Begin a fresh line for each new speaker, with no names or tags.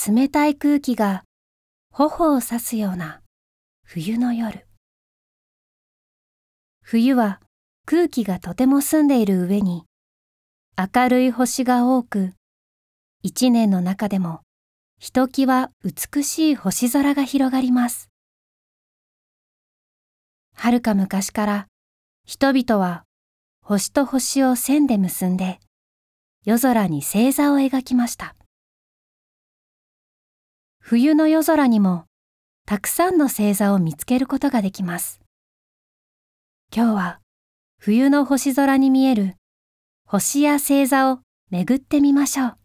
冷たい空気が頬を刺すような冬の夜。冬は空気がとても澄んでいる上に明るい星が多く、一年の中でもひときわ美しい星空が広がります。はるか昔から人々は星と星を線で結んで夜空に星座を描きました。冬の夜空にもたくさんの星座を見つけることができます。今日は冬の星空に見える星や星座を巡ってみましょう。